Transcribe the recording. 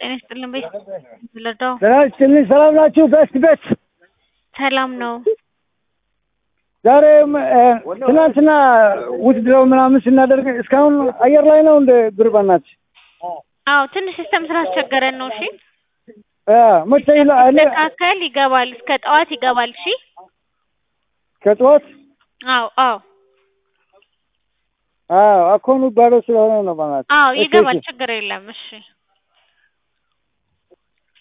ጤና ይስጥልን በይ ስለዳው ሰላም ናችሁ? ቤት ሰላም ነው። ዛሬ ትናንትና ውድድረው ምናምን ስናደርግ እስካሁን አየር ላይ ነው እንደ ብርባናት። አዎ ትንሽ ሲስተም ስላስቸገረን ነው። እሺ መቼ ተካከል ይገባል፣ እስከ ጠዋት ይገባል። እሺ ከጠዋት አዎ አኮኑ ባለው ስለሆነ ነው ማለት። አዎ ይገባል፣ ችግር የለም። እሺ